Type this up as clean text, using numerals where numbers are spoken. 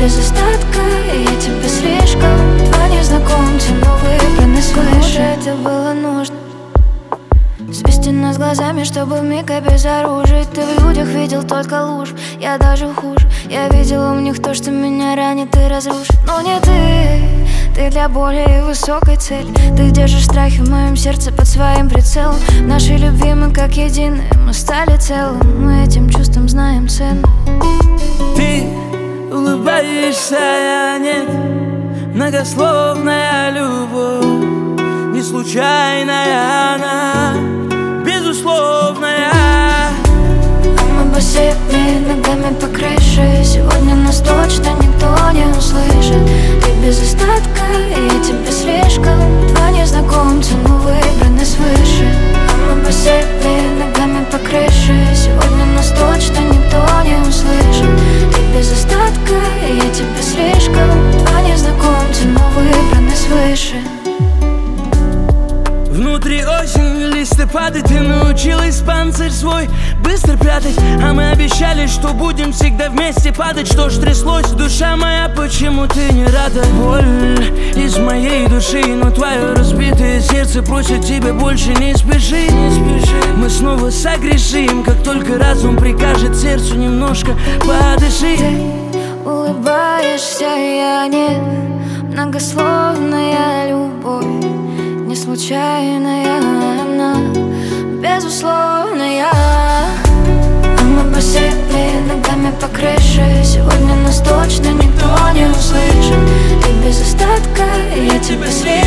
без остатка, я тебе слишком. Два незнакомца, но выбраны свыше. Это было нужно свести нас глазами, чтобы вмиг обезоружить. Ты в людях видел только ложь, я даже хуже. Я видела в них то, что меня ранит и разрушит. Но не ты для более высокой цели. Ты держишь страхи в моем сердце под своим прицелом. В нашей любви мы как единые, мы стали целым. Мы этим чувством знаем цену. Ты улыбаешься, я нет. Многословная любовь, не случайная она, безусловная. Мы босыми ногами по крыше. Сегодня нас точно никто не услышит. Ты без остатка, я тебе слишком. Два незнакомца, но выбраны свыше. Мы босыми ногами по крыше. Сегодня нас точно никто не услышит. Ты без остатка, я тебе слишком. Два незнакомца, но выбраны свыше. Внутри осень, листы падать. Ты научилась панцирь свой быстро прятать. А мы обещали, что будем всегда вместе падать. Что ж тряслось, душа моя, почему ты не рада? Боль из моей души, но твое разбитое сердце просит тебя больше не спеши, не спеши. Мы снова согрешим, как только разум прикажет сердцу немножко подыши. Ты улыбаешься, я нет. Многословная любовь, не случайная она, безусловная. А мы босыми ногами по крыше. Сегодня нас точно никто не услышит. Ты без остатка, я тебе слишком.